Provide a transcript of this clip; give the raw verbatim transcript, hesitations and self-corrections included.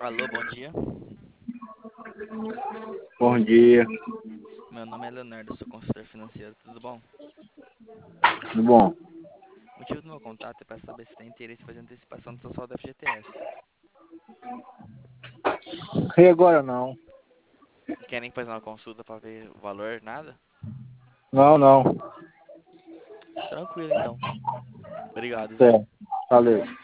Alô, bom dia. Bom dia, Meu nome é Leonardo, sou consultor financeiro, tudo bom? tudo bom? O motivo do meu contato é para saber se tem interesse em fazer antecipação do seu saldo F G T S. E agora não? Querem fazer uma consulta para ver o valor? Nada? Não, não. Tranquilo então. Obrigado, viu? Certo, valeu.